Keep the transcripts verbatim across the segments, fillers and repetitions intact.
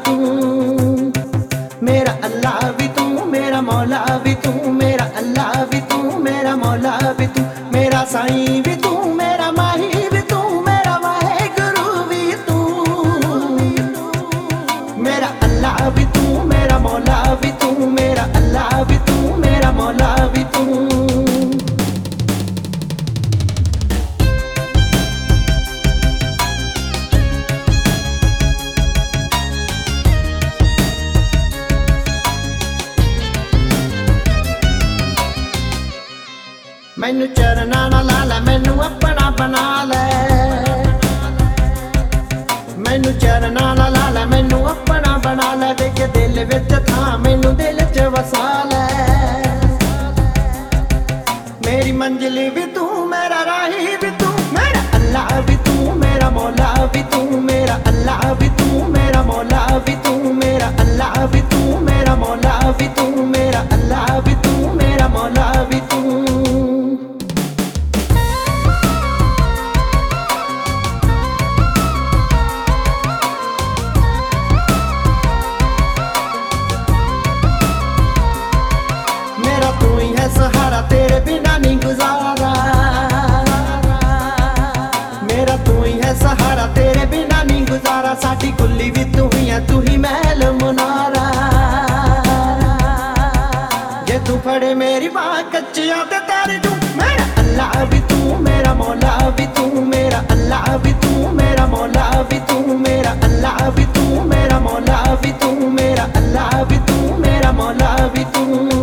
तू, मेरा अल्लाह भी तू, मेरा मौला भी तू, मेरा अल्लाह भी तू, मेरा मौला भी तू, मेरा साईं भी तू, मेरा माही भी तू, मेरा वाहेगुरु भी तू, मेरा अल्लाह भी तू, मेरा मौला भी तू, मेरा अल्लाह भी तू, मेरा मौला भी तू। मैनू चरना ना ला लै, मैनू अपना बना लै, मैनू चरना ना ला लै, मैनू अपना बना लै, देख दिल विच थां मैनू दिल च वसा लै, मेरी मंजिल भी तू, मेरा राही भी तू, मेरा अल्लाह भी तू, मेरा मौला भी तू, मेरा अल्लाह भी तू, मेरा मौला भी तू, मेरा अल्लाह भी तू, मेरा मौला भी तू, मेरा अल्लाह भी तू, मेरा मौला भी तू। सहारा तेरे बिना नहीं गुजारा, मेरा तू ही है सहारा तेरे बिना नहीं गुजारा, साडी कुल्ली भी तू ही है, तू ही महल मुनारा, जे तू फड़े मेरी बाह कच्चियां ते तार जू, मेरा अल्लाह भी तू, मेरा मौला भी तू, मेरा अल्लाह भी तू, मेरा मौला भी तू, मेरा अल्लाह भी तू, मेरा मौला भी तू, मेरा अल्लाह भी तू, मेरा मौला भी तू।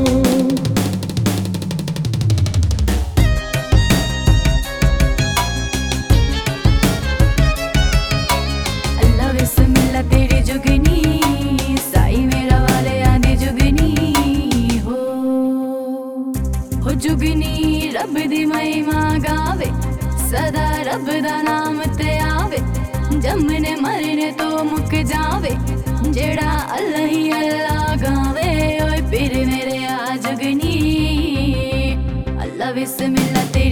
तेरी जुगनी साई मेरा वाले आंदी जुगनी हो हो जुगनी रब दी महिमा गावे, सदा रब दा नाम ते आवे, जमने मरने तो मुक जावे, जेड़ा अल्लाह ही अल्लाह गावे, ओए पीर मेरे आ जुगनी अल्लाह बिस्मिल्लाह।